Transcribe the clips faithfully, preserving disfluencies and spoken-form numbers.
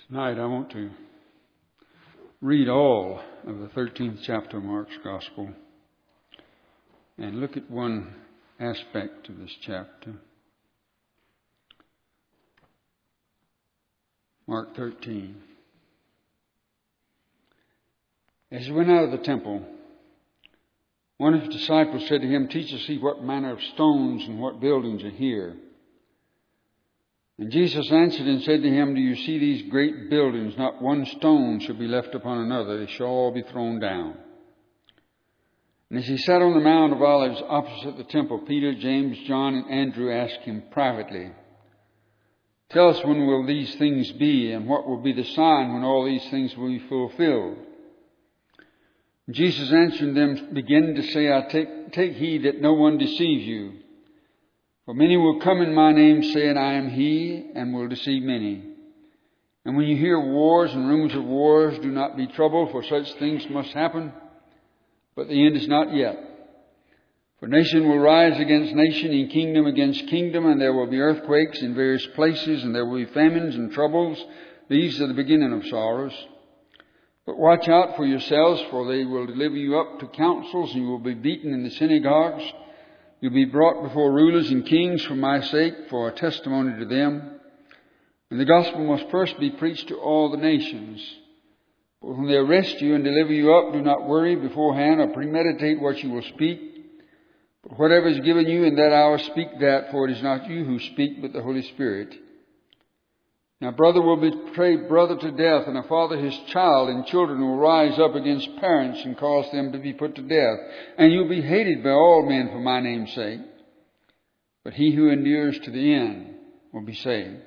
Tonight I want to read all of the thirteenth chapter of Mark's Gospel and look at one aspect of this chapter. Mark thirteen. As he went out of the temple, one of his disciples said to him, "Teacher, see what manner of stones and what buildings are here." And Jesus answered and said to him, "Do you see these great buildings? Not one stone shall be left upon another. They shall all be thrown down." And as he sat on the Mount of Olives opposite the temple, Peter, James, John, and Andrew asked him privately, "Tell us, when will these things be, and what will be the sign when all these things will be fulfilled?" And Jesus answered them, beginning to say, "I take, take heed that no one deceive you. For many will come in my name, saying, 'I am he,' and will deceive many. And when you hear wars and rumors of wars, do not be troubled, for such things must happen. But the end is not yet. For nation will rise against nation, and kingdom against kingdom, and there will be earthquakes in various places, and there will be famines and troubles. These are the beginning of sorrows. But watch out for yourselves, for they will deliver you up to councils, and you will be beaten in the synagogues. You'll be brought before rulers and kings for my sake, for a testimony to them. And the gospel must first be preached to all the nations. But when they arrest you and deliver you up, do not worry beforehand or premeditate what you will speak. But whatever is given you in that hour, speak that, for it is not you who speak, but the Holy Spirit. Now brother will betray brother to death, and a father his child, and children will rise up against parents and cause them to be put to death. And you'll be hated by all men for my name's sake. But he who endures to the end will be saved.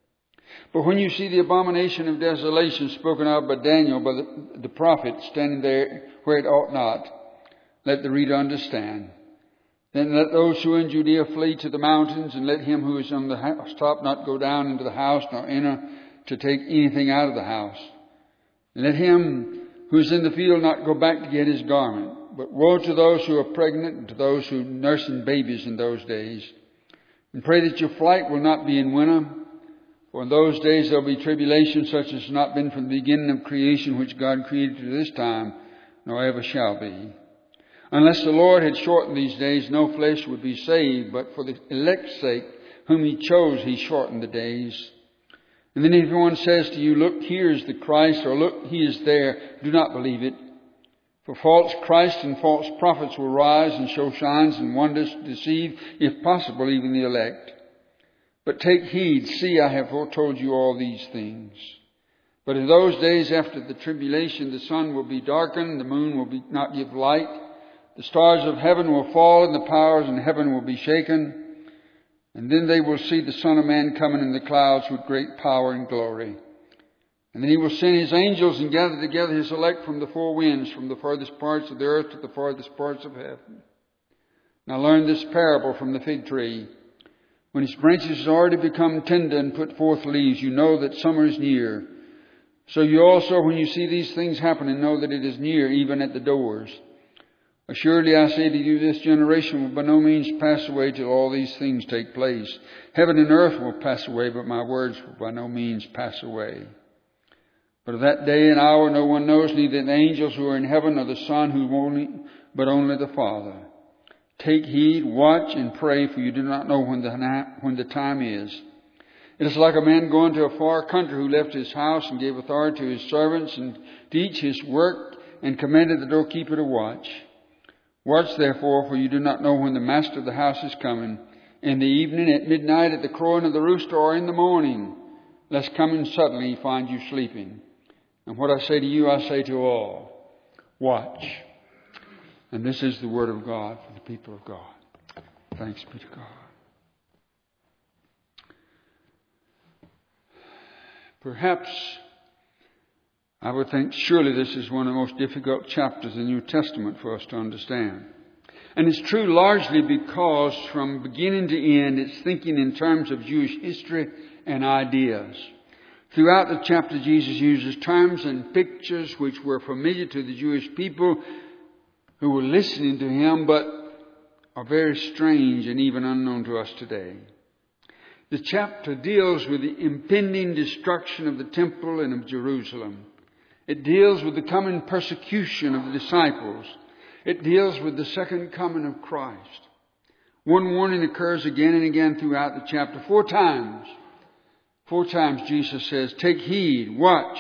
But when you see the abomination of desolation spoken of by Daniel, by the, the prophet, standing there where it ought not, let the reader understand. Then let those who are in Judea flee to the mountains, and let him who is on the housetop not go down into the house, nor enter to take anything out of the house. And let him who is in the field not go back to get his garment. But woe to those who are pregnant, and to those who are nursing babies in those days. And pray that your flight will not be in winter. For in those days there will be tribulation such as has not been from the beginning of creation, which God created to this time, nor ever shall be. Unless the Lord had shortened these days, no flesh would be saved. But for the elect's sake, whom he chose, he shortened the days. And then if anyone says to you, 'Look, here is the Christ,' or 'Look, he is there,' do not believe it. For false Christs and false prophets will rise and show signs and wonders to deceive, if possible, even the elect. But take heed, see, I have foretold you all these things. But in those days after the tribulation, the sun will be darkened, the moon will be not give light. The stars of heaven will fall, and the powers in heaven will be shaken. And then they will see the Son of Man coming in the clouds with great power and glory. And then he will send his angels and gather together his elect from the four winds, from the furthest parts of the earth to the farthest parts of heaven. Now learn this parable from the fig tree. When its branches have already become tender and put forth leaves, you know that summer is near. So you also, when you see these things happening, know that it is near, even at the doors. Assuredly, I say to you, this generation will by no means pass away till all these things take place. Heaven and earth will pass away, but my words will by no means pass away. But of that day and hour no one knows, neither the angels who are in heaven, nor the Son, who only, but only the Father. Take heed, watch, and pray, for you do not know when the, when the time is. It is like a man going to a far country, who left his house and gave authority to his servants and to each his work, and commanded the doorkeeper to watch. Watch therefore, for you do not know when the master of the house is coming, in the evening, at midnight, at the crowing of the rooster, or in the morning, lest coming suddenly he find you sleeping. And what I say to you, I say to all, watch. And this is the word of God for the people of God. Thanks be to God. Perhaps I would think surely this is one of the most difficult chapters in the New Testament for us to understand. And it's true largely because from beginning to end it's thinking in terms of Jewish history and ideas. Throughout the chapter, Jesus uses terms and pictures which were familiar to the Jewish people who were listening to him, but are very strange and even unknown to us today. The chapter deals with the impending destruction of the temple and of Jerusalem. It deals with the coming persecution of the disciples. It deals with the second coming of Christ. One warning occurs again and again throughout the chapter. Four times. Four times Jesus says, take heed, watch.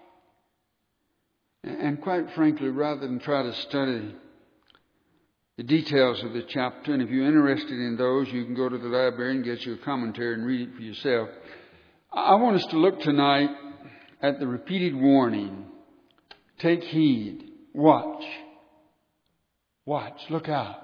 And quite frankly, rather than try to study the details of the chapter, and if you're interested in those, you can go to the library and get your commentary and read it for yourself. I want us to look tonight at the repeated warning. Take heed, watch. Watch, look out.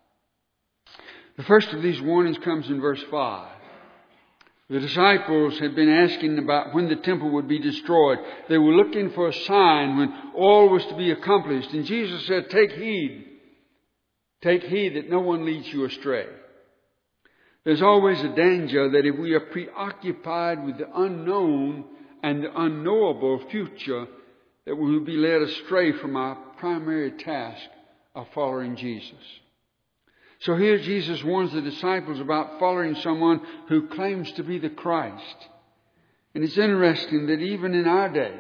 The first of these warnings comes in verse five. The disciples had been asking about when the temple would be destroyed. They were looking for a sign when all was to be accomplished. And Jesus said, take heed. Take heed that no one leads you astray. There's always a danger that if we are preoccupied with the unknown and the unknowable future, that we will be led astray from our primary task of following Jesus. So here Jesus warns the disciples about following someone who claims to be the Christ. And it's interesting that even in our day,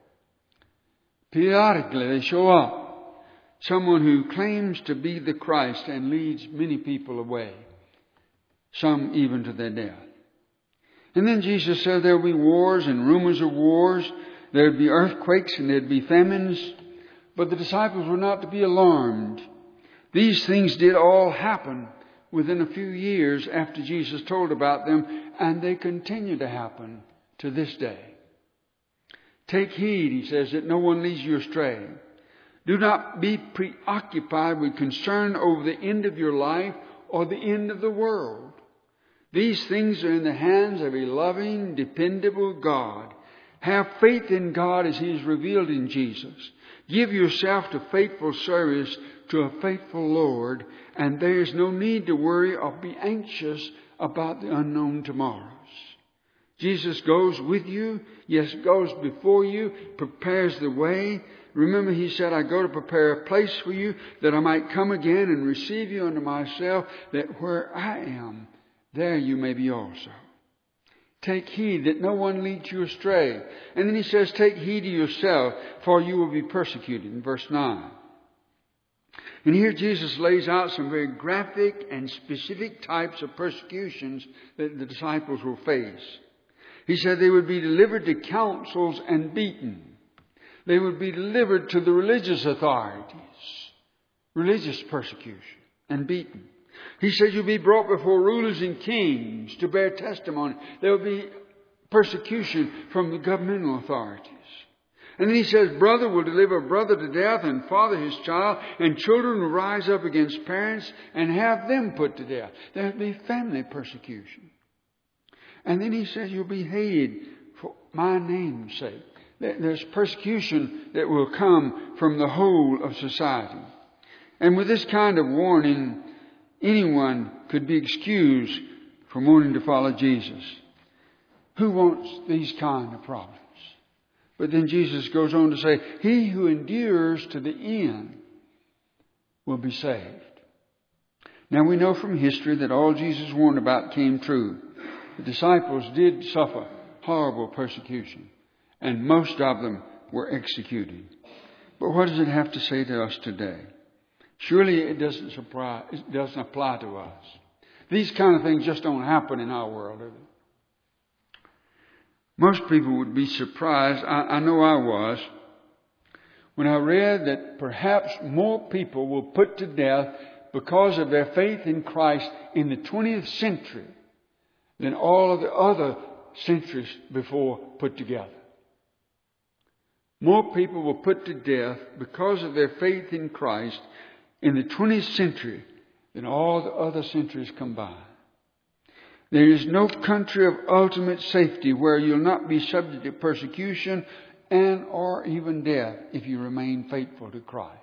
periodically they show up. Someone who claims to be the Christ and leads many people away. Some even to their death. And then Jesus said there would be wars and rumors of wars. There would be earthquakes and there would be famines. But the disciples were not to be alarmed. These things did all happen within a few years after Jesus told about them, and they continue to happen to this day. Take heed, he says, that no one leads you astray. Do not be preoccupied with concern over the end of your life or the end of the world. These things are in the hands of a loving, dependable God. Have faith in God as He is revealed in Jesus. Give yourself to faithful service to a faithful Lord, and there is no need to worry or be anxious about the unknown tomorrows. Jesus goes with you, yes, goes before you, prepares the way. Remember, He said, I go to prepare a place for you that I might come again and receive you unto myself, that where I am, there you may be also. Take heed that no one leads you astray. And then He says, take heed to yourself, for you will be persecuted, in verse nine. And here Jesus lays out some very graphic and specific types of persecutions that the disciples will face. He said they would be delivered to councils and beaten. They would be delivered to the religious authorities. Religious persecution and beaten. He said you'll be brought before rulers and kings to bear testimony. There will be persecution from the governmental authorities. And then He says, brother will deliver brother to death and father his child, and children will rise up against parents and have them put to death. There will be family persecution. And then He says you'll be hated for my name's sake. There's persecution that will come from the whole of society. And with this kind of warning, anyone could be excused from wanting to follow Jesus. Who wants these kind of problems? But then Jesus goes on to say, he who endures to the end will be saved. Now we know from history that all Jesus warned about came true. The disciples did suffer horrible persecution, and most of them were executed. But what does it have to say to us today? Surely it doesn't, surprise, it doesn't apply to us. These kind of things just don't happen in our world, do they? Most people would be surprised, I, I know I was, when I read that perhaps more people were put to death because of their faith in Christ in the twentieth century than all of the other centuries before put together. More people were put to death because of their faith in Christ in the twentieth century than all the other centuries combined. There is no country of ultimate safety where you'll not be subject to persecution and or even death if you remain faithful to Christ.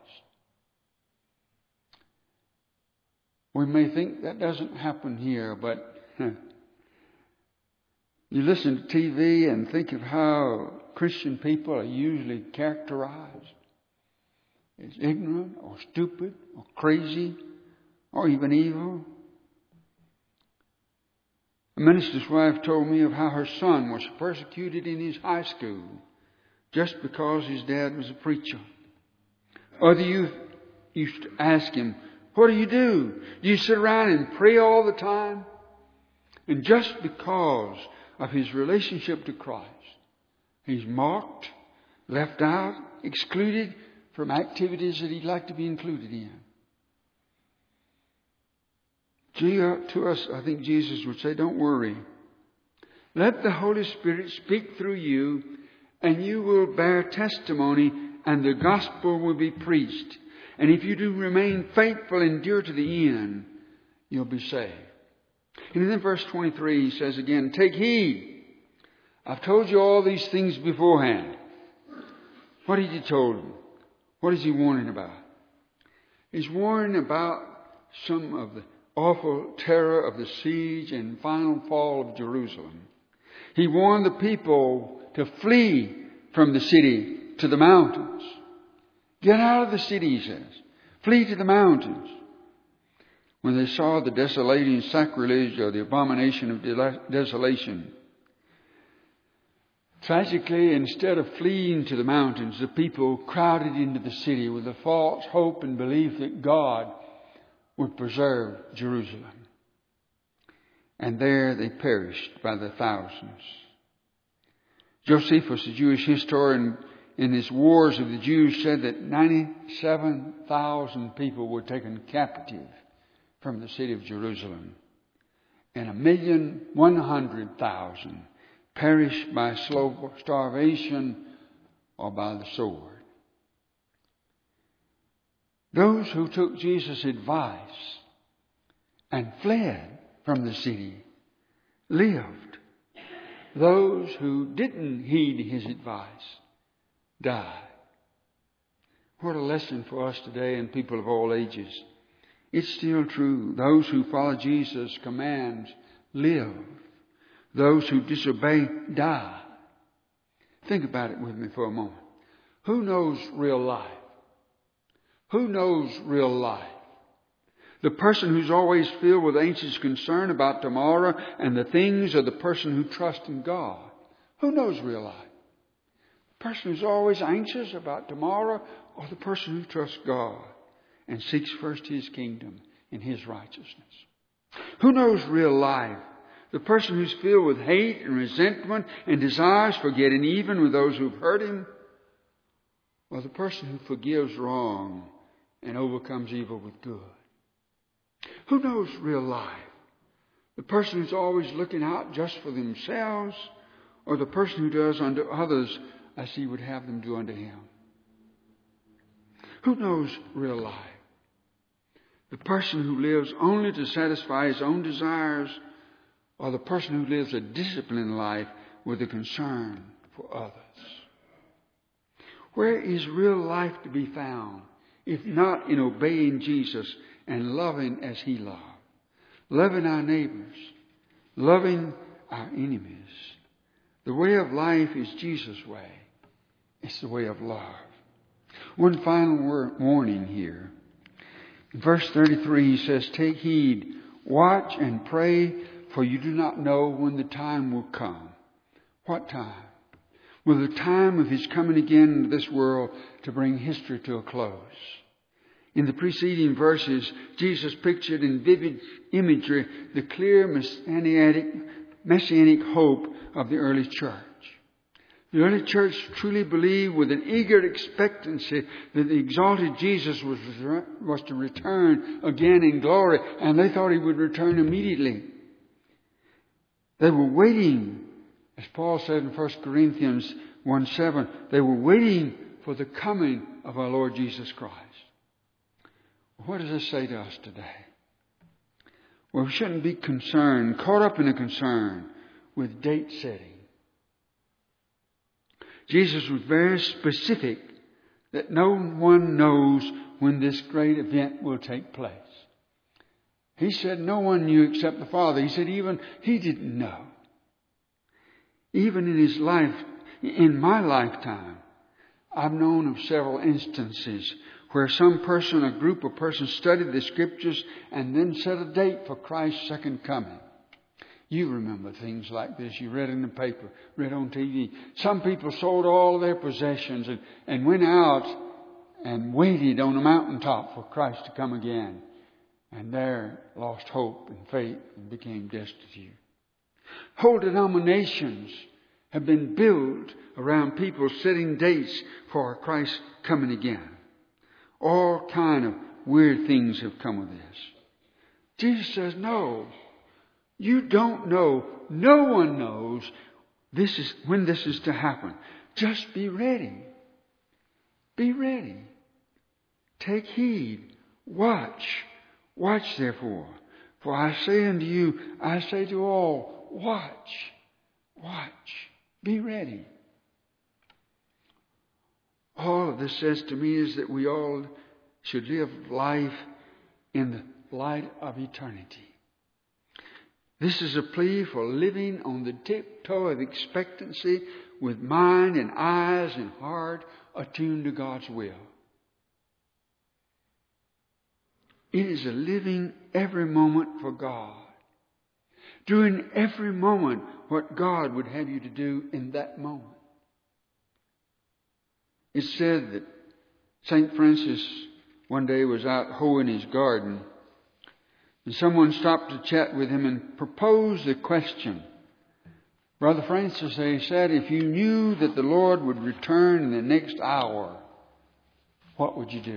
We may think that doesn't happen here, but huh, you listen to T V and think of how Christian people are usually characterized as ignorant or stupid or crazy or even evil. A minister's wife told me of how her son was persecuted in his high school just because his dad was a preacher. Other youth used to ask him, "What do you do? Do you sit around and pray all the time?" And just because of his relationship to Christ, he's mocked, left out, excluded from activities that he'd like to be included in. To us, I think Jesus would say, don't worry. Let the Holy Spirit speak through you, and you will bear testimony, and the gospel will be preached. And if you do remain faithful and endure to the end, you'll be saved. And then verse twenty-three, he says again, take heed. I've told you all these things beforehand. What did he tell them? What is he warning about? He's warning about some of the awful terror of the siege and final fall of Jerusalem. He warned the people to flee from the city to the mountains. Get out of the city, he says. Flee to the mountains. When they saw the desolating sacrilege or the abomination of desolation, tragically, instead of fleeing to the mountains, the people crowded into the city with a false hope and belief that God would preserve Jerusalem. And there they perished by the thousands. Josephus, the Jewish historian, in his Wars of the Jews, said that ninety-seven thousand people were taken captive from the city of Jerusalem, and a million one hundred thousand perished by slow starvation or by the sword. Those who took Jesus' advice and fled from the city lived. Those who didn't heed his advice died. What a lesson for us today and people of all ages. It's still true. Those who follow Jesus' commands live. Those who disobey die. Think about it with me for a moment. Who knows real life? Who knows real life? The person who's always filled with anxious concern about tomorrow and the things, or the person who trusts in God? Who knows real life? The person who's always anxious about tomorrow, or the person who trusts God and seeks first his kingdom and his righteousness? Who knows real life? The person who's filled with hate and resentment and desires for getting even with those who've hurt him, or the person who forgives wrong and overcomes evil with good? Who knows real life? The person who's always looking out just for themselves, or the person who does unto others as he would have them do unto him? Who knows real life? The person who lives only to satisfy his own desires, or the person who lives a disciplined life with a concern for others? Where is real life to be found, if not in obeying Jesus and loving as he loved? Loving our neighbors, loving our enemies. The way of life is Jesus' way. It's the way of love. One final word, warning here. In verse thirty-three, he says, take heed, watch and pray, for you do not know when the time will come. What time? Well, the time of his coming again into this world to bring history to a close. In the preceding verses, Jesus pictured in vivid imagery the clear messianic, messianic hope of the early church. The early church truly believed with an eager expectancy that the exalted Jesus was, was to return again in glory, and they thought he would return immediately. They were waiting, as Paul said in First Corinthians one seven, they were waiting for the coming of our Lord Jesus Christ. What does this say to us today? Well, we shouldn't be concerned, caught up in a concern with date setting. Jesus was very specific that no one knows when this great event will take place. He said no one knew except the Father. He said even he didn't know. Even in his life, in my lifetime, I've known of several instances where some person, a group of persons studied the Scriptures and then set a date for Christ's second coming. You remember things like this. You read in the paper, read on T V. Some people sold all their possessions and, and went out and waited on a mountaintop for Christ to come again. And there lost hope and faith and became destitute. Whole denominations have been built around people setting dates for Christ coming again. All kind of weird things have come of this. Jesus says, no. You don't know. No one knows this is when this is to happen. Just be ready. Be ready. Take heed. Watch. Watch therefore. For I say unto you, I say to all, watch. Watch. Be ready. All of this says to me is that we all should live life in the light of eternity. This is a plea for living on the tiptoe of expectancy with mind and eyes and heart attuned to God's will. It is a living every moment for God. Doing every moment what God would have you to do in that moment. It's said that Saint Francis one day was out hoeing his garden. And someone stopped to chat with him and proposed the question. Brother Francis, they said, if you knew that the Lord would return in the next hour, what would you do?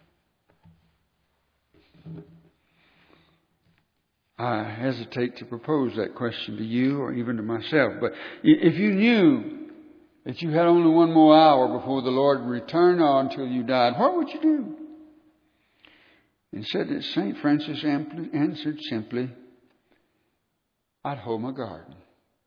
I hesitate to propose that question to you or even to myself. But if you knew that you had only one more hour before the Lord would return or until you died, what would you do? And said that Saint Francis answered simply, I'd hoe my garden.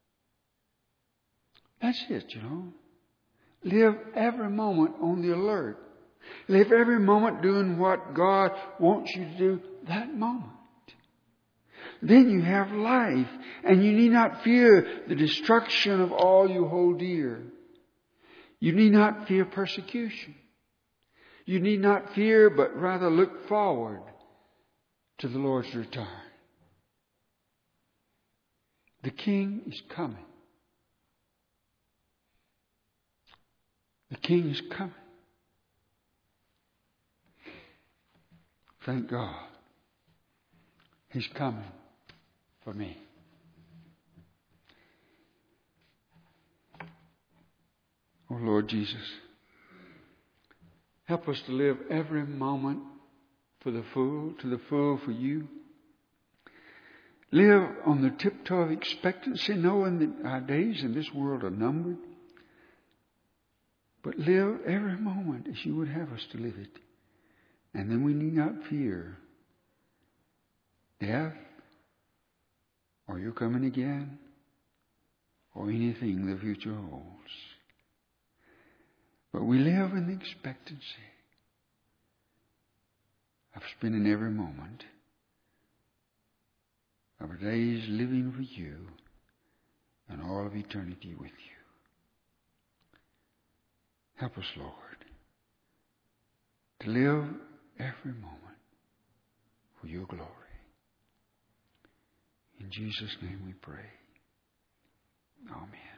That's it, you know. Live every moment on the alert. Live every moment doing what God wants you to do that moment. Then you have life, and you need not fear the destruction of all you hold dear. You need not fear persecution. You need not fear, but rather look forward to the Lord's return. The King is coming. The King is coming. Thank God. He's coming for me. Oh Lord Jesus, help us to live every moment for the full, to the full for you. Live on the tiptoe of expectancy, knowing that our days in this world are numbered. But live every moment as you would have us to live it. And then we need not fear death, or your coming again, or anything the future holds. But we live in the expectancy of spending every moment of our days living for you and all of eternity with you. Help us, Lord, to live every moment for your glory. In Jesus' name we pray. Amen.